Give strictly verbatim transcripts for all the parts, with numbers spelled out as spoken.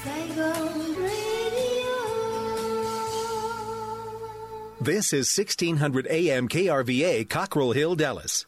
This is sixteen hundred A M K R V A, Cockrell Hill, Dallas.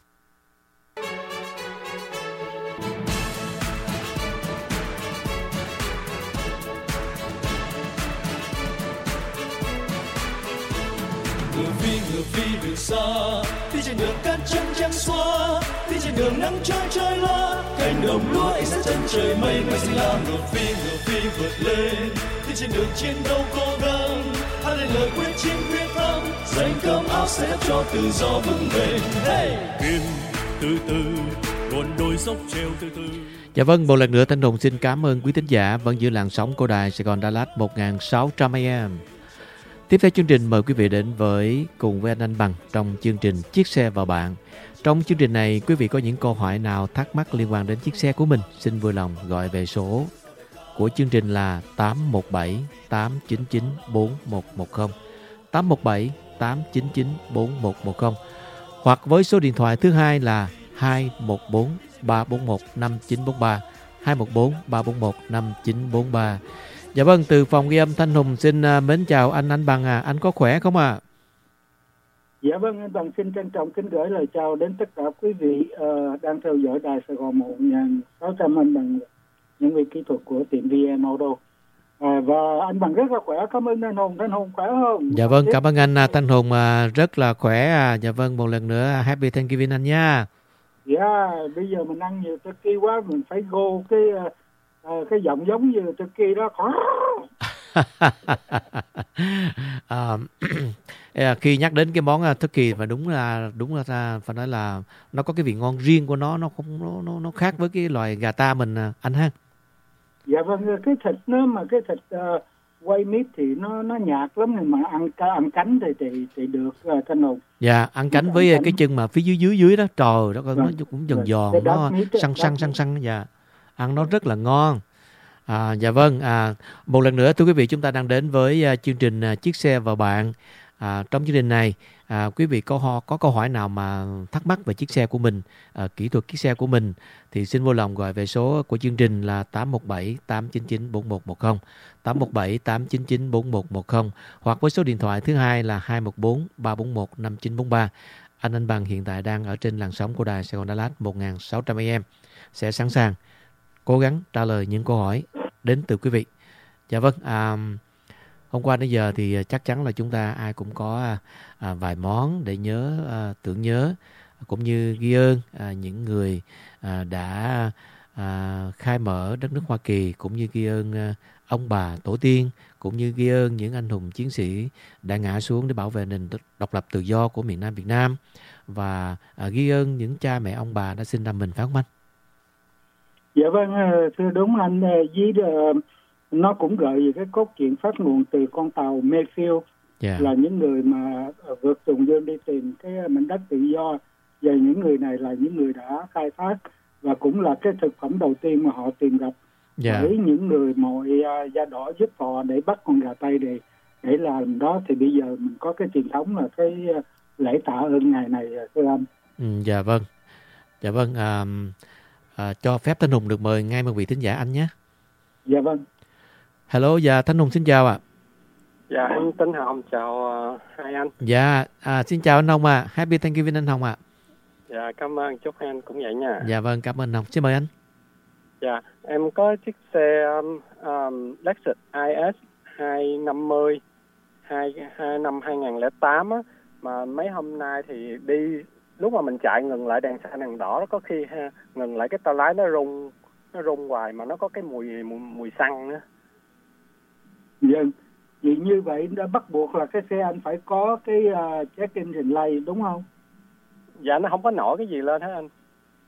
Ngựa phi ngựa phi đường xa, đi trên đường cát trắng trắng xóa, đi trên đường nắng trói trói loa, cánh đồng lúa ấy sẽ chân trời mây mây xanh lam. Ngựa phi ngựa phi vượt lên, đi trên đường chiến đấu cố gắng, hát lên lời quyết chiến quyết thắng, giành cơm áo sẽ đắp cho tự do vững bền. Hey! Kim từ từ, luồn đôi dốc treo từ từ. Dạ vâng, một lần nữa Thanh Hùng xin cảm ơn quý thính giả vẫn giữ làn sóng của đài Sài Gòn Đà Lạt một nghìn sáu trăm A M. Tiếp theo chương trình mời quý vị đến với cùng với anh Anh Bằng trong chương trình Chiếc xe và bạn. Trong chương trình này, quý vị có những câu hỏi nào thắc mắc liên quan đến chiếc xe của mình, xin vui lòng gọi về số của chương trình là tám một bảy tám chín chín bốn một một không, tám một bảy tám chín chín bốn một một không, hoặc với số điện thoại thứ hai là hai một bốn ba bốn một năm chín bốn ba, hai một bốn ba bốn một năm chín bốn ba. Dạ vâng, từ phòng ghi âm Thanh Hùng xin uh, mến chào anh Anh Bằng à, anh có khỏe không ạ? À? Dạ vâng, anh Bằng xin trân trọng kính gửi lời chào đến tất cả quý vị uh, đang theo dõi đài Sài Gòn một nghìn sáu trăm. Anh Bằng, những vị kỹ thuật của tiệm vê en Auto. À, và anh Bằng rất là khỏe, cảm ơn Thanh Hùng. Thanh Hùng khỏe không? Dạ vâng, cảm ơn anh Thanh Hùng uh, rất là khỏe. À. Dạ vâng, một lần nữa Happy Thanksgiving anh nha. Dạ, bây giờ mình ăn nhiều turkey quá, mình phải go cái uh, uh, cái giọng giống như turkey đó. à, khi nhắc đến cái món uh, turkey và đúng là đúng là phải nói là nó có cái vị ngon riêng của nó, nó không nó nó, nó khác với cái loài gà ta mình uh, anh ha. Dạ vâng, cái thịt nó mà cái thịt uh, quay mít thì nó nó nhạt lắm, nhưng mà ăn ăn cánh thì thì thì được uh, Thanh Hùng. Dạ, ăn cánh với ăn cái cánh. Chân mà phía dưới dưới dưới đó, trời đó coi, nó cũng giòn giòn, nó săn săn săn săn, dạ, ăn nó rất là ngon. À, dạ vâng, à, một lần nữa thưa quý vị, chúng ta đang đến với uh, chương trình uh, Chiếc xe và bạn. À, trong chương trình này, à, quý vị có ho, có câu hỏi nào mà thắc mắc về chiếc xe của mình, à, kỹ thuật chiếc xe của mình, thì xin vui lòng gọi về số của chương trình là tám một bảy tám chín chín bốn một một không, tám một bảy tám chín chín bốn một một không, hoặc với số điện thoại thứ hai là hai một bốn ba bốn một năm chín bốn ba. Anh Anh Bằng hiện tại đang ở trên làn sóng của đài Sài Gòn Đà Lạt một nghìn sáu trăm A M, sẽ sẵn sàng cố gắng trả lời những câu hỏi đến từ quý vị. Dạ vâng, à, hôm qua đến giờ thì chắc chắn là chúng ta ai cũng có à, vài món để nhớ, à, tưởng nhớ, cũng như ghi ơn à, những người à, đã à, khai mở đất nước Hoa Kỳ, cũng như ghi ơn à, ông bà tổ tiên, cũng như ghi ơn những anh hùng chiến sĩ đã ngã xuống để bảo vệ nền độc lập tự do của miền Nam Việt Nam, và à, ghi ơn những cha mẹ ông bà đã sinh ra mình, phải không anh? Dạ vâng, thưa đúng anh, với nó cũng gợi về cái cốt truyện phát nguồn từ con tàu Mayfield, yeah. Là những người mà vượt Tùng Dương đi tìm cái mảnh đất tự do, và những người này là những người đã khai thác, và cũng là cái thực phẩm đầu tiên mà họ tìm gặp, yeah. Bởi những người mọi uh, da đỏ giúp họ để bắt con gà Tây để để làm đó. Thì bây giờ mình có cái truyền thống là cái uh, lễ tạ ơn ngày này, thưa anh. Ừ, dạ vâng, dạ vâng. À, à, cho phép Thanh Hùng được mời ngay một vị thính giả anh nhé. Dạ vâng. Hello, dạ Thanh Hùng xin chào ạ. À. Dạ em Tính Hồng, chào uh, hai anh. Dạ, à, xin chào anh Hồng ạ. À. Happy Thanksgiving anh Hồng ạ. À. Dạ cảm ơn, chúc anh cũng vậy nha. Dạ vâng, cảm ơn anh Hồng. Xin mời anh. Dạ, em có chiếc xe um, um, Lexus i ét hai năm mươi hai, hai năm hai không không tám á, mà mấy hôm nay thì đi lúc mà mình chạy ngừng lại đèn xanh đèn đỏ, có khi ha, ngừng lại cái tay lái nó rung nó rung hoài mà nó có cái mùi mùi, mùi xăng nữa. Vâng, vì như vậy đã bắt buộc là cái xe anh phải có cái uh, check engine light đúng không? Dạ nó không có nổi cái gì lên hết anh.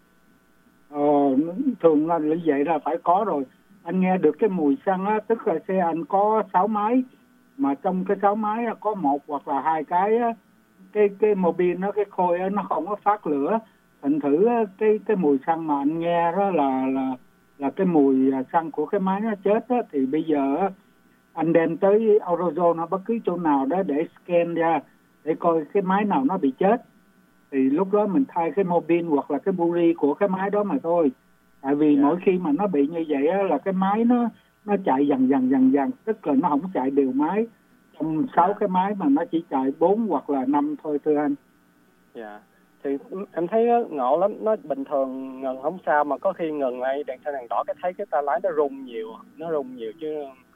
Ờ, thường là như vậy là phải có rồi. Anh nghe được cái mùi xăng á, tức là xe anh có sáu máy, mà trong cái sáu máy có một hoặc là hai cái á, cái cái mobile nó, cái khôi á, nó không có phát lửa. Thành thử cái cái mùi xăng mà anh nghe đó là là là cái mùi xăng của cái máy nó chết á, thì bây giờ anh đem tới AutoZone hoặc bất cứ chỗ nào đó để scan ra để coi cái máy nào nó bị chết, thì lúc đó mình thay cái mobile hoặc là cái buri của cái máy đó mà thôi. Tại vì yeah. mỗi khi mà nó bị như vậy á, là cái máy nó nó chạy dần dần dần dần, tức là nó không chạy đều máy. Trong sáu cái máy mà nó chỉ chạy bốn hoặc là năm thôi thưa anh. Dạ. Thì em thấy ngộ lắm, nó bình thường ngừng không sao, mà có khi ngừng ngay đèn xanh đèn đỏ cái thấy cái tay lái nó rung nhiều, nó rung nhiều chứ.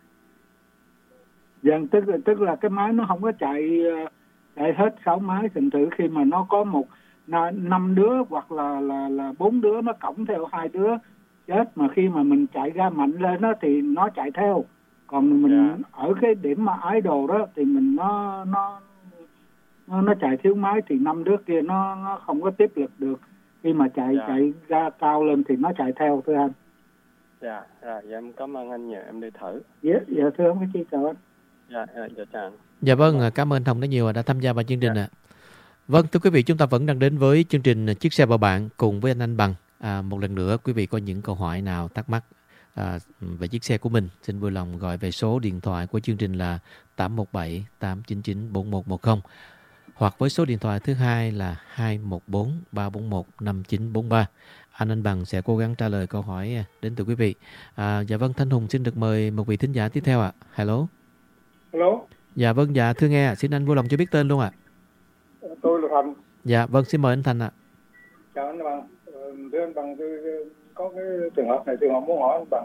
Dạ, tức là tức là cái máy nó không có chạy chạy hết sáu máy. Thành thử khi mà nó có một năm đứa hoặc là là là bốn đứa nó cõng theo hai đứa chết, mà khi mà mình chạy ra mạnh lên đó thì nó chạy theo. Còn mình yeah. ở cái điểm mà idle đó thì mình nó nó nó, nó chạy thiếu máy thì năm đứa kia nó nó không có tiếp lực được. Khi mà chạy yeah. chạy ra cao lên thì nó chạy theo thưa anh. Dạ, rồi dạ, em cảm ơn anh nhiều, em đi thử. Dạ, yeah, dạ thưa ông, cái chi chào anh. Dạ, dạ chào anh. Dạ vâng, cảm ơn Thông rất nhiều đã tham gia vào chương trình ạ. À. Vâng, thưa quý vị, chúng ta vẫn đang đến với chương trình Chiếc xe bầu bạn cùng với anh Anh Bằng. À, một lần nữa, quý vị có những câu hỏi nào thắc mắc à, về chiếc xe của mình, xin vui lòng gọi về số điện thoại của chương trình là tám một bảy tám chín chín bốn một một không, hoặc với số điện thoại thứ hai là hai một bốn ba bốn một năm chín bốn ba. Anh Anh Bằng sẽ cố gắng trả lời câu hỏi đến từ quý vị. À, dạ vâng, Thanh Hùng xin được mời một vị thính giả tiếp theo ạ. À. Hello. Hello. Dạ vâng, dạ thưa nghe, xin anh vui lòng cho biết tên luôn ạ. À. Tôi là Thành. Dạ vâng, xin mời anh Thành ạ. À. Chào anh Bằng. Thưa anh Bằng, tôi có cái trường hợp này tôi muốn hỏi anh Bằng.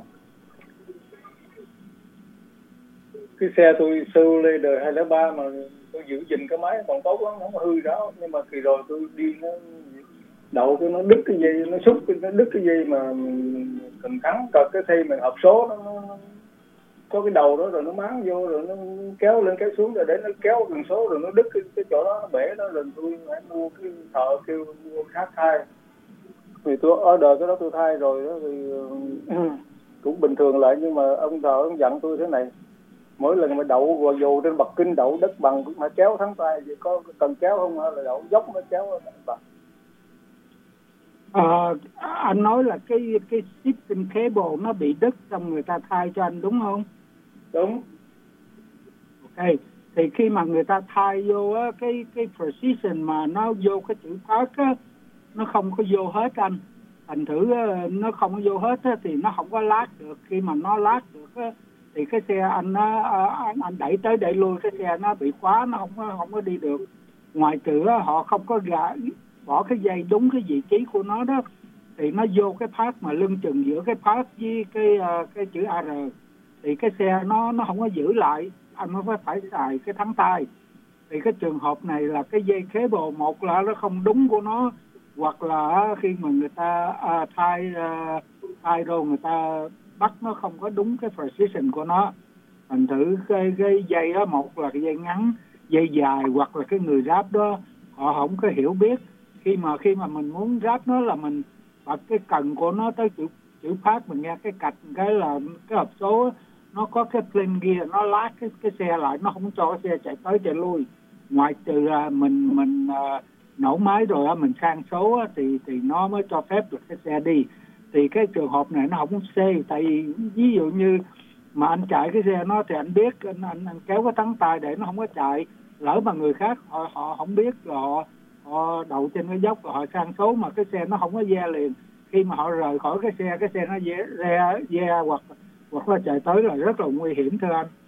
Cái xe tôi Chevrolet lê đời hai không không ba mà tôi giữ gìn cái máy còn tốt lắm, không có hư đó. Nhưng mà kỳ rồi tôi đi nó đậu cái nó đứt cái dây, nó xúc cái nó đứt cái dây mà cần thắng cật cái thi mình hộp số nó, nó có cái đầu đó rồi nó máng vô rồi nó kéo lên kéo xuống rồi để nó kéo gần số rồi nó đứt cái, cái chỗ đó nó bể đó, rồi tôi phải mua cái thợ kêu mua khác thay. Vì tôi order cái đó tôi thay rồi đó thì cũng bình thường lại, nhưng mà ông thợ ông dặn tôi thế này: mỗi lần mà đậu vào dù trên bậc kinh đậu đất bằng cũng phải kéo thắng tay, vậy có cần kéo không hay là đậu dốc mới kéo bằng? À, anh nói là cái cái shifting cable nó bị đứt xong người ta thay cho anh đúng không? Đúng. Ok, thì khi mà người ta thay vô á, cái cái precision mà nó vô cái chữ park á, nó không có vô hết anh. Thành thử nó không có vô hết á, thì nó không có lát được. Khi mà nó lát được á, thì cái xe anh nó anh, anh đẩy tới đẩy lui, cái xe nó bị khóa, nó không có không có đi được. Ngoài trừ á, họ không có gã bỏ cái dây đúng cái vị trí của nó đó, thì nó vô cái part mà lưng chừng giữa cái part với cái uh, cái chữ a rờ, thì cái xe nó nó không có giữ lại, anh mới phải phải xài cái thắng tay. Thì cái trường hợp này là cái dây cable, một là nó không đúng của nó, hoặc là khi mà người ta uh, thay uh, thay rồi người ta bắt nó không có đúng cái precision của nó. Thành thử cái cái dây đó, một là cái dây ngắn, dây dài, hoặc là cái người ráp đó họ không có hiểu biết. Khi mà khi mà mình muốn ráp nó là mình bật cái cần của nó tới chữ chữ phát, mình nghe cái cạch cái là cái hộp số nó có cái plane gear, nó lát cái cái xe lại, nó không cho cái xe chạy tới chạy lui. Ngoài trừ là mình mình uh, nổ máy rồi á, mình sang số á, thì thì nó mới cho phép được cái xe đi. Thì cái trường hợp này nó không safe, tại vì ví dụ như mà anh chạy cái xe nó thì anh biết anh anh, anh kéo cái thắng tay để nó không có chạy. Lỡ mà người khác họ họ không biết rồi họ họ đậu trên cái dốc rồi họ sang số mà cái xe nó không có ve liền, khi mà họ rời khỏi cái xe, cái xe nó ve ve ve hoặc hoặc là chạy tới là rất là nguy hiểm thưa anh.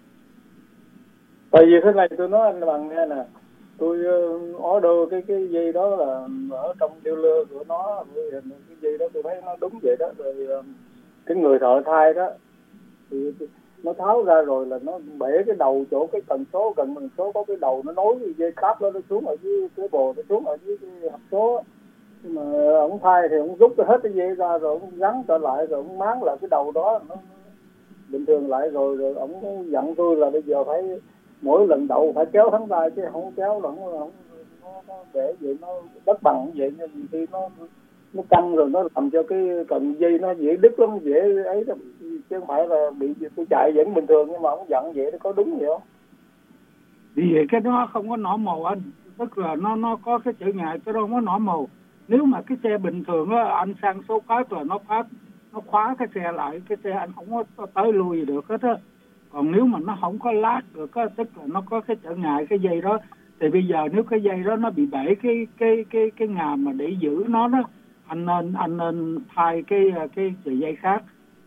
Tại vì thế này tôi nói anh Bằng nghe nè, tôi order cái cái dây đó là ở trong dealer của nó, cái dây đó tôi thấy nó đúng vậy đó. Rồi cái người thợ thay đó thì nó tháo ra rồi là nó bể cái đầu chỗ cái cần số, cần cần số có cái đầu nó nối dây cáp đó, nó xuống ở dưới cái bồ, nó xuống ở dưới cái hộp số. Nhưng mà ông thay thì ông rút hết cái dây ra rồi ông gắn trở lại, rồi ông máng lại cái đầu đó nó bình thường lại, rồi rồi ông dặn tôi là bây giờ phải mỗi lần đậu phải kéo thắng tay, chứ không kéo là không, không nó, nó để vậy nó đất bằng vậy, nên khi nó nó căng rồi nó làm cho cái cần dây nó dễ đứt lắm, dễ ấy đó. Chứ không phải là bị tôi chạy vẫn bình thường, nhưng mà ông dặn vậy nó có đúng vậy không? Vì vậy cái đó không có nổ màu anh, tức là nó nó có cái trở ngại, cái đó không có nổ màu. Nếu mà cái xe bình thường á, anh sang số khác là nó phát nó khóa cái xe lại, cái xe anh không có tới lui gì được hết á. Còn nếu mà nó không có lát được á, tức là nó có cái trở ngại cái dây đó, thì bây giờ nếu cái dây đó nó bị bể cái cái cái cái ngàm mà để giữ nó đó, anh nên anh nên thay cái cái sợi dây khác.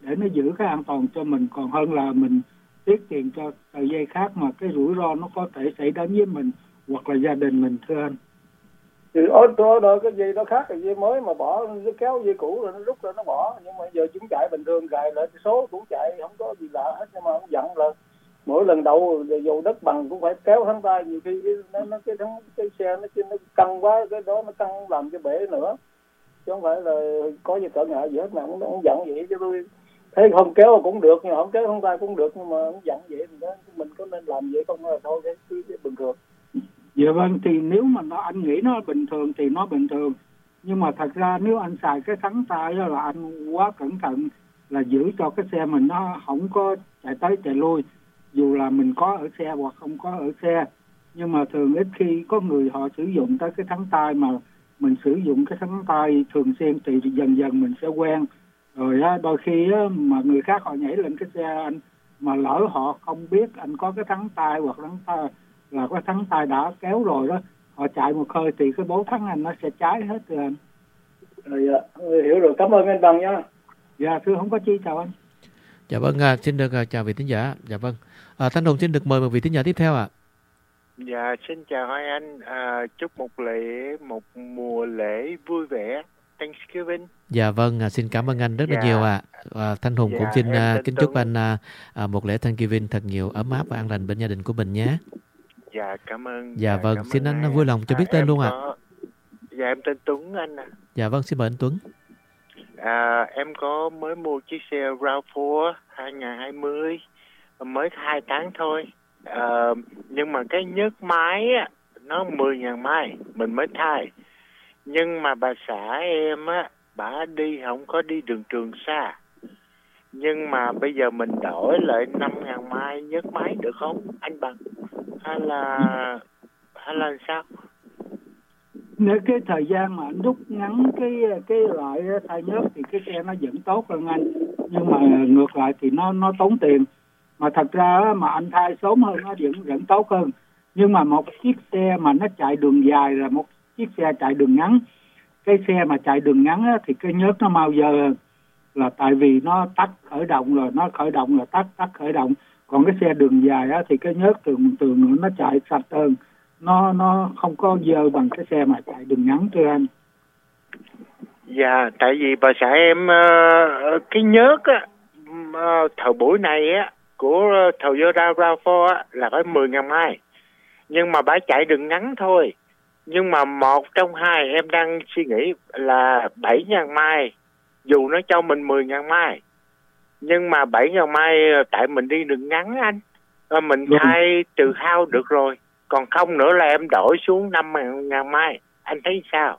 để nó giữ cái an toàn cho mình, còn hơn là mình tiết tiền cho tờ dây khác mà cái rủi ro nó có thể xảy đến với mình hoặc là gia đình mình, thưa anh. Thì order order cái gì đó khác, cái gì mới mà bỏ nó kéo dây cũ rồi nó rút rồi nó bỏ, nhưng mà giờ chúng chạy bình thường gài lại số cũng chạy không có gì lạ hết, nhưng mà ông dặn là mỗi lần đầu dù đất bằng cũng phải kéo thắng tay, nhiều khi nó, nó cái thắng cái xe nó nó căng quá, cái đó nó căng làm cho bể nữa, chứ không phải là có gì trở ngại gì hết, mà ông, ông dặn vậy cho tôi thấy không kéo cũng được, nhưng không kéo thắng tay cũng được, nhưng mà ông dặn vậy thì đó, mình có nên làm vậy không là thôi cái, cái, cái bình thường. Dạ vâng, thì nếu mà nó anh nghĩ nó bình thường thì nó bình thường, nhưng mà thật ra nếu anh xài cái thắng tay đó là anh quá cẩn thận, là giữ cho cái xe mình nó không có chạy tới chạy lui, dù là mình có ở xe hoặc không có ở xe. Nhưng mà thường ít khi có người họ sử dụng tới cái thắng tay, mà mình sử dụng cái thắng tay thường xuyên thì dần dần mình sẽ quen rồi á. Đôi khi á, mà người khác họ nhảy lên cái xe anh mà lỡ họ không biết anh có cái thắng tay hoặc thắng tay là cái thắng tay đã kéo rồi đó, họ chạy một hơi thì cái bố thắng anh nó sẽ cháy hết rồi anh. Rồi, dạ, hiểu rồi, cảm ơn anh Bằng nha. Dạ thưa, không có chi, chào anh. Dạ vâng, à, xin được à, chào vị thính giả. Dạ vâng, à, Thanh Hùng xin được mời một vị thính giả tiếp theo ạ. À. Dạ xin chào hai anh, à, chúc một lễ một mùa lễ vui vẻ Thanksgiving. Dạ vâng, à, xin cảm ơn anh rất dạ. là nhiều ạ. À. À, Thanh Hùng dạ, cũng xin à, kính Tuấn. chúc anh à, à, một lễ Thanksgiving thật nhiều ấm áp và an lành bên gia đình của mình nhé. Dạ cảm ơn. Dạ, dạ vâng, cảm xin anh hai. vui lòng cho biết à, tên luôn ạ. có... À. Dạ em tên Tuấn anh ạ. À. Dạ vâng, xin mời anh Tuấn. À, em có mới mua chiếc xe RAV bốn hai không hai không, mới hai tháng thôi. À, nhưng mà cái nhớt máy á, nó mười ngàn mai mình mới thay. Nhưng mà bà xã em á, bà đi không có đi đường trường xa. Nhưng mà bây giờ mình đổi lại năm ngàn mai nhớt máy được không anh Bằng? Hay là hay là sao? Nếu cái thời gian mà anh rút ngắn cái cái loại thay nhớt thì cái xe nó vẫn tốt hơn anh, nhưng mà ngược lại thì nó nó tốn tiền. Mà thật ra mà anh thay sớm hơn nó vẫn vẫn tốt hơn. Nhưng mà một chiếc xe mà nó chạy đường dài là một chiếc xe chạy đường ngắn. Cái xe mà chạy đường ngắn á, thì cái nhớt nó mau dơ hơn, là tại vì nó tắt khởi động rồi, nó khởi động là tắt tắt khởi động. Còn cái xe đường dài á, thì cái nhớt thường thường nó chạy sạch hơn, nó nó không có dơ bằng cái xe mà chạy đường ngắn, thưa anh. Dạ, tại vì bà xã em uh, cái nhớt á, uh, thời buổi này á của Toyota RAV bốn á là phải mười ngàn mai, nhưng mà bà chạy đường ngắn thôi. Nhưng mà một trong hai em đang suy nghĩ là bảy ngàn mai, dù nó cho mình mười ngàn mai, nhưng mà bảy ngàn mai tại mình đi đường ngắn anh, mình thay trừ hao được rồi. Còn không nữa là em đổi xuống năm ngàn mai. Anh thấy sao?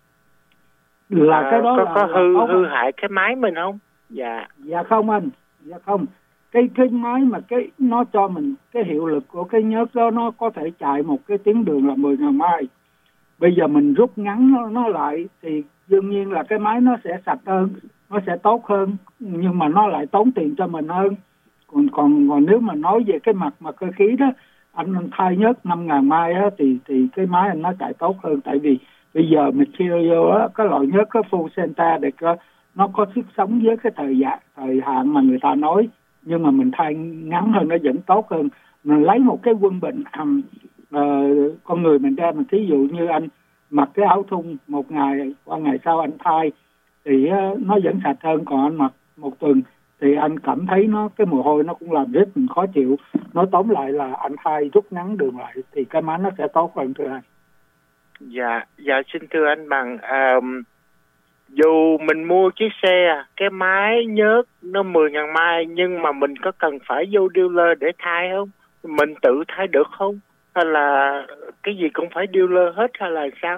Là à, cái đó có, là, có là hư không hư anh. hại cái máy mình không? Dạ. Dạ không anh. Dạ không. Cái cái máy mà cái nó cho mình cái hiệu lực của cái nhớt đó, nó có thể chạy một cái tuyến đường là mười ngàn mai. Bây giờ mình rút ngắn nó, nó lại thì đương nhiên là cái máy nó sẽ sạch hơn, nó sẽ tốt hơn, nhưng mà nó lại tốn tiền cho mình hơn. Còn còn còn nếu mà nói về cái mặt mà cơ khí đó, anh thay nhớt năm ngàn mai á, thì thì cái máy anh nó chạy tốt hơn. Tại vì bây giờ material á, cái loại nhớt cái full center để có, nó có sức sống với cái thời gian thời hạn mà người ta nói, nhưng mà mình thay ngắn hơn nó vẫn tốt hơn. Mình lấy một cái quân bình um, uh, con người mình ra, mình thí dụ như anh mặc cái áo thun một ngày, qua ngày sau anh thay thì uh, nó vẫn sạch hơn. Còn anh mặc một tuần thì anh cảm thấy nó cái mồ hôi nó cũng làm rất mình khó chịu. Nói tóm lại là anh thay rút ngắn đường lại thì cái máy nó sẽ tốt hơn, thưa anh. Dạ, dạ xin thưa anh Bằng, um, dù mình mua chiếc xe, cái máy nhớt nó mười ngàn mai, nhưng mà mình có cần phải vô dealer để thay không? Mình tự thay được không? Hay là cái gì cũng phải dealer hết hay là sao?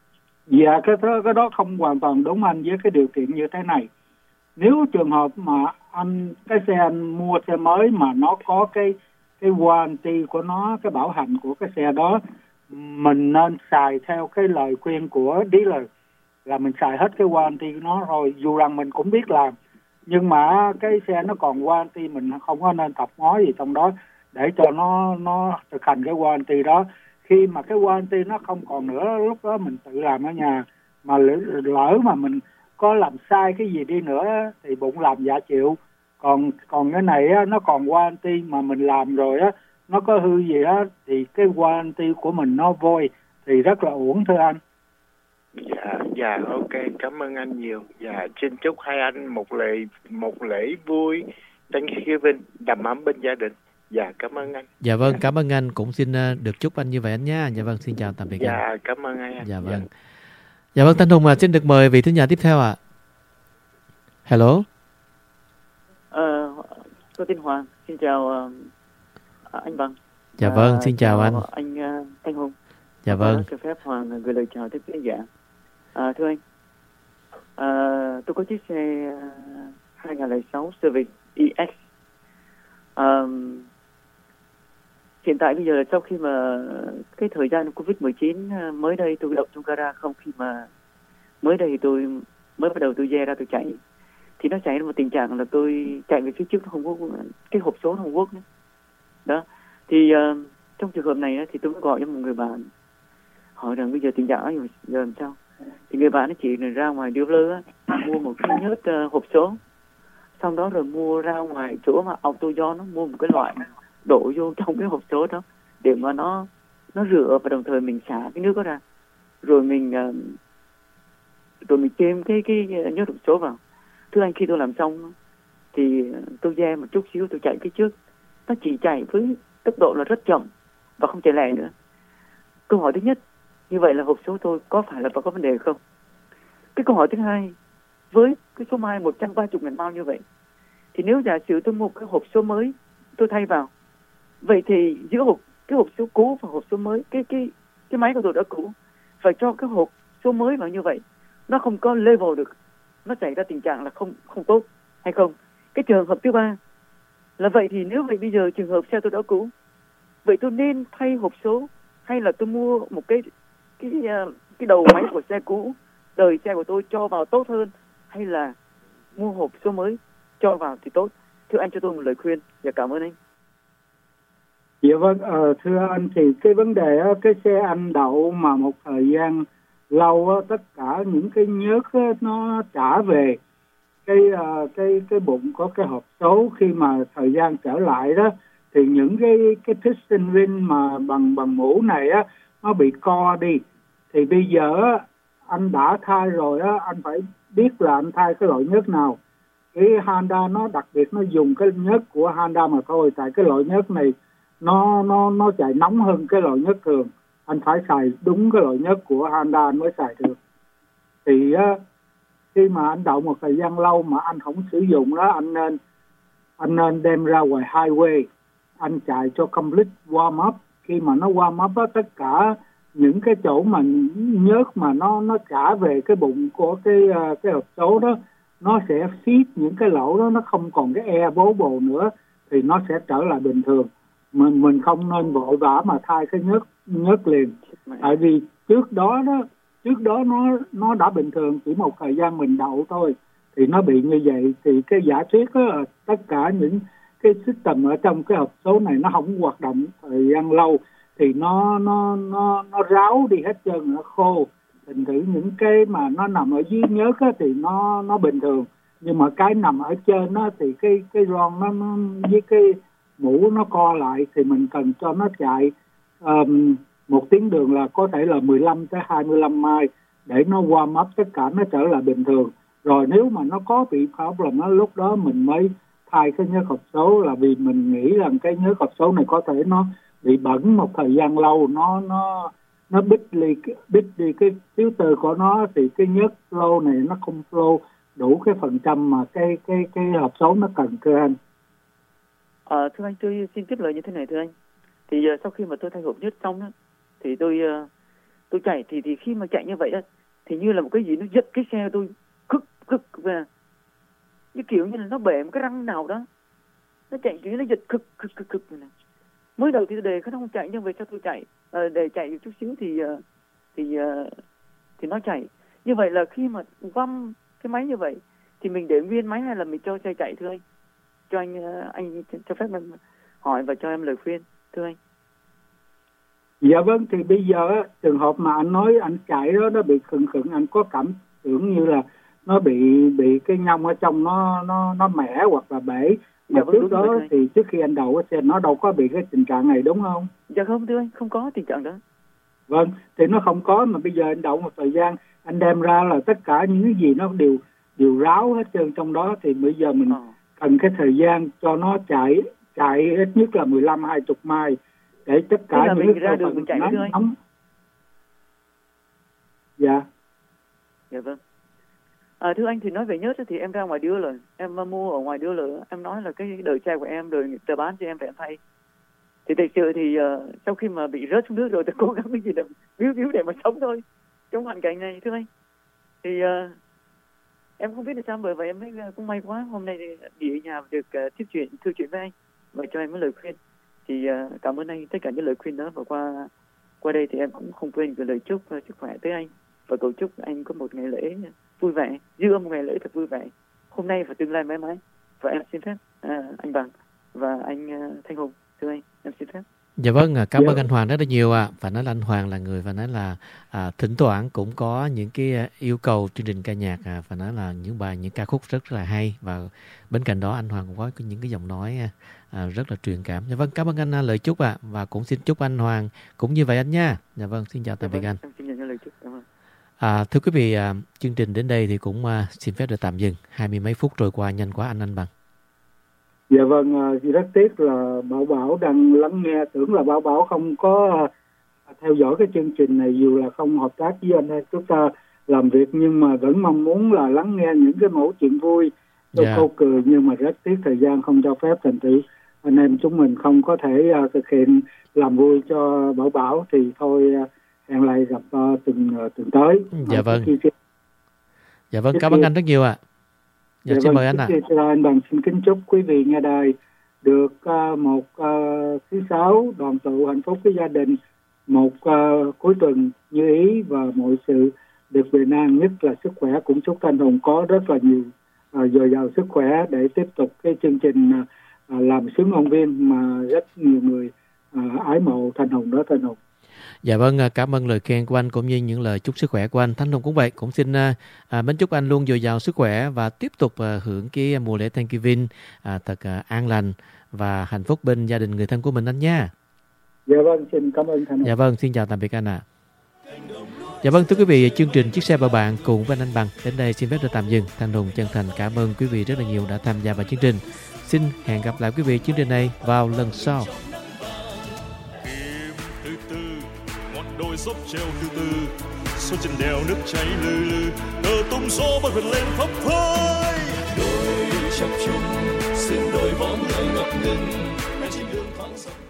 Dạ, cái đó, cái đó không hoàn toàn đúng anh, với cái điều kiện như thế này. Nếu trường hợp mà anh cái xe anh mua xe mới mà nó có cái cái warranty của nó, cái bảo hành của cái xe đó, mình nên xài theo cái lời khuyên của dealer, là mình xài hết cái warranty của nó rồi. Dù rằng mình cũng biết làm, nhưng mà cái xe nó còn warranty, mình không có nên tập ngói gì trong đó để cho nó nó thực hành cái warranty đó. Khi mà cái warranty nó không còn nữa, lúc đó mình tự làm ở nhà, mà lỡ mà mình có làm sai cái gì đi nữa thì bụng làm dạ chịu. còn còn cái này á, nó còn warranty mà mình làm rồi á, nó có hư gì á thì cái warranty của mình nó void thì rất là uổng thưa anh. Dạ, dạ, ok, cảm ơn anh nhiều. Dạ, xin chúc hai anh một lễ một lễ vui Thanksgiving đầm ấm bên gia đình. Dạ, cảm ơn anh. Dạ vâng, cảm ơn anh, cũng xin uh, được chúc anh như vậy anh nha. Dạ vâng, xin chào tạm biệt dạ, anh. Dạ, cảm ơn anh. Dạ vâng. Dạ, dạ vâng, Thanh Hùng à, xin được mời vị thính giả tiếp theo ạ. À. Hello. Ờ, tôi tên Hoàng, xin chào uh, anh Bằng. Dạ vâng, uh, xin chào, chào anh. Anh uh, Thanh Hùng. Dạ vâng. Cho phép Hoàng gửi lời chào tới khán giả. À, thưa anh, à, tôi có chiếc xe hai không không sáu Civic E X. À, hiện tại bây giờ sau khi mà cái thời gian covid mười chín mới đây tôi động trong gara, không khi mà mới đây tôi mới bắt đầu tôi dè ra tôi chạy thì nó xảy ra một tình trạng là tôi chạy về phía trước nó không có cái hộp số nó không work nữa. Đó thì uh, trong trường hợp này thì tôi mới gọi cho một người bạn hỏi rằng bây giờ tình trạng ấy giờ làm sao. Thì người bạn ấy chỉ là ra ngoài dealer á, mua một cái nhớt uh, hộp số, xong đó rồi mua ra ngoài chỗ mà AutoZone nó mua một cái loại đổ vô trong cái hộp số đó để mà nó nó rửa và đồng thời mình xả cái nước đó ra, rồi mình uh, rồi mình chêm cái cái nhớt hộp số vào. Thưa anh, khi tôi làm xong thì tôi dè một chút xíu tôi chạy phía trước, nó chỉ chạy với tốc độ là rất chậm và không chạy lẹ nữa. Câu hỏi thứ nhất, như vậy là hộp số tôi có phải là có vấn đề không? Cái câu hỏi thứ hai, với cái số mai một trăm ba mươi ngàn mao như vậy, thì nếu giả sử tôi mua cái hộp số mới tôi thay vào, vậy thì giữa hộp cái hộp số cũ và hộp số mới, cái cái cái máy của tôi đã cũ, phải cho cái hộp số mới vào như vậy, nó không có level được, nó xảy ra tình trạng là không không tốt hay không? Cái trường hợp thứ ba là vậy thì nếu vậy bây giờ trường hợp xe tôi đã cũ, vậy tôi nên thay hộp số hay là tôi mua một cái cái cái đầu máy của xe cũ, đời xe của tôi cho vào tốt hơn, hay là mua hộp số mới cho vào thì tốt? Thưa anh, cho tôi một lời khuyên và cảm ơn anh. Dạ vâng, ờ, thưa anh thì cái vấn đề á, cái xe anh đậu mà một thời gian lâu á, tất cả những cái nhớt á, nó trả về cái uh, cái cái bụng có cái hộp số. Khi mà thời gian trở lại đó thì những cái cái piston ring mà bằng bằng mũ này á nó bị co đi. Thì bây giờ á, anh đã thay rồi á, anh phải biết là anh thay cái loại nhớt nào. Cái Honda nó đặc biệt nó dùng cái nhớt của Honda mà thôi, tại cái loại nhớt này nó nó nó chạy nóng hơn cái loại nhớt thường. Anh phải xài đúng cái loại nhớt của Honda anh mới xài được. Thì á, khi mà anh đậu một thời gian lâu mà anh không sử dụng đó, anh nên anh nên đem ra ngoài highway, anh chạy cho complete warm up. Khi mà nó warm up đó, tất cả những cái chỗ mà nhớt mà nó nó trả về cái bụng của cái cái hộp số đó, nó sẽ feed những cái lỗ đó, nó không còn cái air bubble nữa thì nó sẽ trở lại bình thường. Mình mình không nên vội vã mà thay cái nhớt nhớt liền, tại vì trước đó đó trước đó nó nó đã bình thường, chỉ một thời gian mình đậu thôi thì nó bị như vậy. Thì cái giả thuyết đó, tất cả những cái system ở trong cái hộp số này nó không hoạt động thời gian lâu thì nó nó nó nó ráo đi hết trơn, nó khô. Thành thử những cái mà nó nằm ở dưới nhớt á, thì nó nó bình thường, nhưng mà cái nằm ở trên nó thì cái cái ron nó, nó với cái mũ nó co lại, thì mình cần cho nó chạy um, một tiếng đường là có thể là mười lăm tới hai mươi lăm mai để nó warm up tất cả nó trở lại bình thường. Rồi nếu mà nó có bị problem đó, lúc đó mình mới thay cái nhớt hộp số, là vì mình nghĩ rằng cái nhớt hộp số này có thể nó bị bẩn một thời gian lâu, nó nó nó bít đi bít đi cái filter của nó, thì cái nhớt flow này nó không flow đủ cái phần trăm mà cái cái cái hộp số nó cần. Thưa anh. À, thưa anh, tôi xin tiếp lời như thế này thưa anh. Thì uh, sau khi mà tôi thay hộp nhớt xong đó, thì tôi uh, tôi chạy thì thì khi mà chạy như vậy đó, thì như là một cái gì nó giật cái xe tôi cực cực về, như kiểu như là nó bể một cái răng nào đó, nó chạy kiểu nó giật cực cực cực cực này. Mới đầu thì tôi đề nó không chạy, nhưng về sau tôi chạy uh, để chạy một chút xíu thì uh, thì uh, thì nó chạy. Như vậy là khi mà văm cái máy như vậy thì mình để nguyên máy hay là mình cho xe chạy thưa anh? Cho anh uh, anh cho phép em hỏi và cho em lời khuyên thưa anh. Dạ vâng, thì bây giờ trường hợp mà anh nói anh chạy đó nó bị khựng khựng, anh có cảm tưởng như là nó bị bị cái nhông ở trong nó nó nó mẻ hoặc là bể. Mà Dạ, trước đúng, đó đúng, thì trước khi anh đậu cái xe nó đâu có bị cái tình trạng này đúng không? Dạ không thưa anh, không có tình trạng đó. Vâng, thì nó không có, mà bây giờ anh đậu một thời gian anh đem ra là tất cả những cái gì nó đều đều ráo hết trơn trong đó, thì bây giờ mình Ờ. cần cái thời gian cho nó chạy chạy ít nhất là mười lăm hai mươi mai để tất cả Tức là những mình cái ra bộ đường phận mình chạy nóng- nữa anh. nóng. Dạ. Dạ vâng. À, thưa anh thì nói về nhớt thì em ra ngoài đưa rồi, em mua ở ngoài đưa rồi, em nói là cái đời chai của em rồi người ta bán cho em để em thay. Thì thực sự thì uh, sau khi mà bị rớt xuống nước rồi tôi cố gắng cái gì để biếu biếu để mà sống thôi trong hoàn cảnh này thưa anh. Thì uh, em không biết là sao, bởi vậy em mới uh, cũng may quá hôm nay thì nghỉ ở nhà được uh, tiếp chuyện thư chuyện với anh và cho em một lời khuyên. Thì uh, cảm ơn anh tất cả những lời khuyên đó, và qua qua đây thì em cũng không quên gửi lời chúc uh, sức khỏe tới anh và cầu chúc anh có một ngày lễ vui vẻ, dư một ngày lễ thật vui vẻ hôm nay và tương lai mãi mãi. Và em xin phép à, anh Bằng và anh à, Thanh Hùng, thưa anh, em xin phép. Dạ vâng, à, cảm Dạ. ơn anh Hoàng rất là nhiều ạ. À. Phải nói là anh Hoàng là người phải nói là à, thỉnh thoảng cũng có những cái à, yêu cầu chương trình ca nhạc, à, phải nói là những bài những ca khúc rất, rất là hay, và bên cạnh đó anh Hoàng cũng có những cái giọng nói à, rất là truyền cảm. Dạ vâng, cảm ơn anh à, lời chúc ạ, à, và cũng xin chúc anh Hoàng cũng như vậy anh nha. Dạ vâng, xin chào tạm biệt anh. Em xin nhận lời chúc, cảm ơn. À, thưa quý vị, à, chương trình đến đây thì cũng à, xin phép được tạm dừng. Hai mươi mấy phút trôi qua nhanh quá anh anh Bằng. Dạ vâng, à, rất tiếc là Bảo Bảo đang lắng nghe, tưởng là Bảo Bảo không có à, theo dõi cái chương trình này, dù là không hợp tác với anh hay chúng ta làm việc, nhưng mà vẫn mong muốn là lắng nghe những cái mẫu chuyện vui, câu Dạ. câu cười, nhưng mà rất tiếc thời gian không cho phép, thành thử anh em chúng mình không có thể à, thực hiện làm vui cho Bảo Bảo, thì thôi à, hẹn lại gặp uh, tuần uh, tuần tới. Dạ À, vâng. trước khi- Dạ vâng, Trước cảm ơn khi- anh rất nhiều ạ. Dạ, Dạ xin vâng, mời anh trước ạ. khi cho anh Bằng xin kính chúc quý vị nghe đài được uh, một uh, thứ sáu đoàn tụ hạnh phúc với gia đình, một uh, cuối tuần như ý và mọi sự được bình an, nhất là sức khỏe. Cũng chúc Thanh Hùng có rất là nhiều uh, dồi dào sức khỏe để tiếp tục cái chương trình uh, uh, làm sướng ngôn viên mà rất nhiều người uh, ái mộ Thanh Hùng đó, Thanh Hùng. Dạ vâng, à, cảm ơn lời khen của anh cũng như những lời chúc sức khỏe của anh. Thanh Hùng cũng vậy, cũng xin à, à, mến chúc anh luôn dồi dào sức khỏe và tiếp tục à, hưởng cái mùa lễ Thanksgiving à, thật à, an lành và hạnh phúc bên gia đình người thân của mình anh nha. Dạ vâng, xin cảm ơn Thanh Hùng. Dạ vâng, xin chào tạm biệt anh ạ. Dạ vâng, thưa quý vị, chương trình Chiếc xe bờ bạn cùng với anh Bằng đến đây xin phép được tạm dừng. Thanh Hùng chân thành cảm ơn quý vị rất là nhiều đã tham gia vào chương trình. Xin hẹn gặp lại quý vị chương trình này vào lần sau. Từ từ ngọn đồi dốc treo từ từ xuống chân đèo nước chảy lừ lừ cờ tung gió bay vượt lên phấp phới đôi chập trùng xuyên đôi bóng người ngập ngừng bên trên đường thoáng sông.